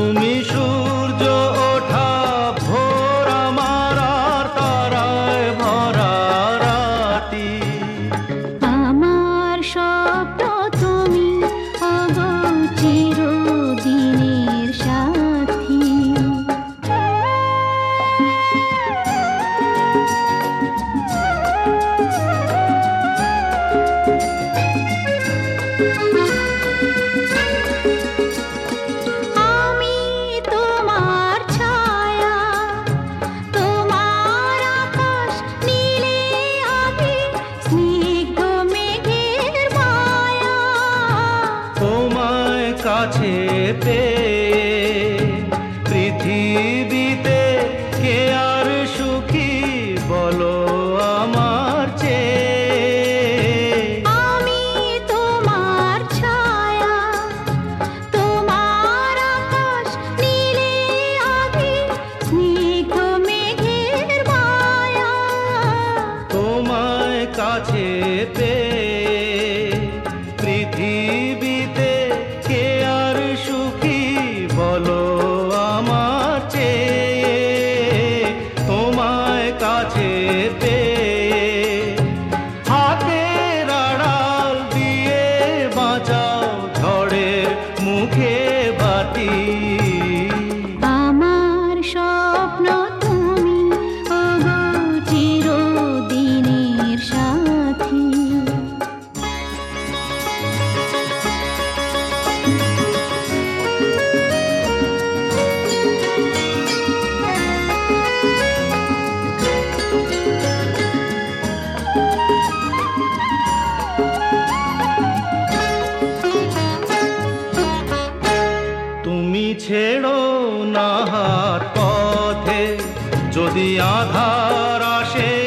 তুমি সূর্য ওঠা ভোর আমার আর তারায় ভরা রাতি। আমার স্বপ্ন তুমি ওগো চিরদিনের সাথী। আমি তোমার ছায়া, তোমার আকাশ নীলে আমি স্নিগ্ধ মেঘের মায়া। তোমায় কাছে পেয়ে পৃথিবীতে কে আর সুখী বলো আমার চেয়ে। আমি তোমার ছায়া, তোমার আকাশ নীলে আমি স্নিগ্ধ মেঘের মায়া। তোমায় কাছে পেয়ে পৃথিবীতে কে আর সুখী বলো আমার চেয়ে। তোমায় কাছে পেয়ে হাতের আড়াল দিয়ে বাঁচাও ঝড়ের মুখে বাতি। আমার স্বপ্ন তুমি ওগো চিরদিনের সাথী। তুমি ছেড়ো না হাত পথে যদি আধার আসে